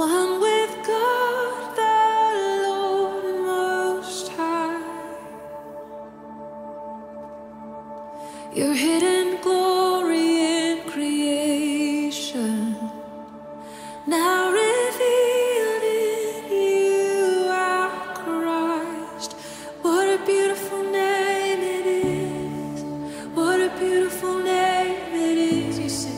one with God the Lord Most High. Your hidden glory in creation, now revealed in you, our Christ. What a beautiful name it is. What a beautiful name it is. You sing.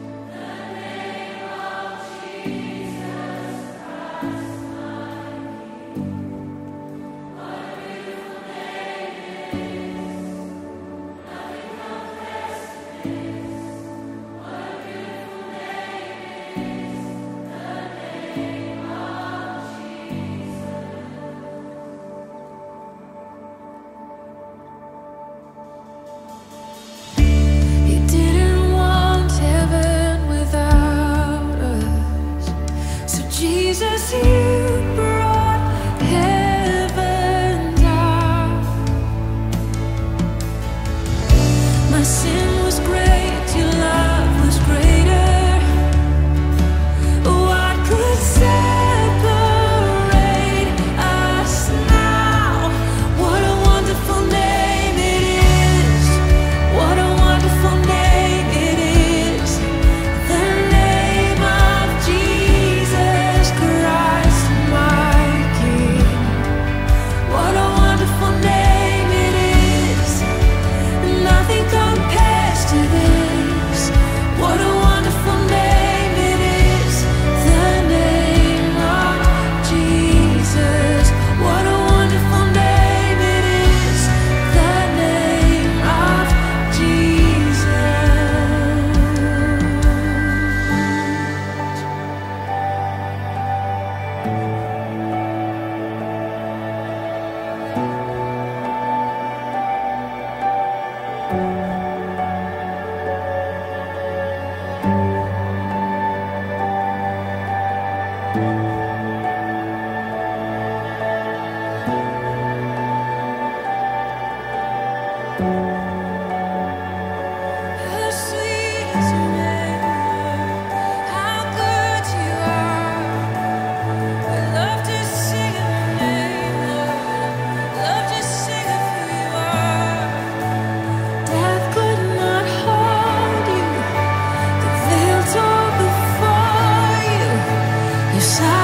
Jesus, you brought heaven down. My sin was great, your love was greater. What could separate us now? What a wonderful name it is. What a wonderful name it is. The name of Jesus Christ, my King. What a wonderful name it is. Nothing compares to this. What a wonderful name it is. The name of Jesus. What a wonderful name it is. The name of Jesus. How sweet is your name, how good you are. We love to sing of your name, Lord. Love to sing of who you are. Death could not hold you. The veil tore before you. You saw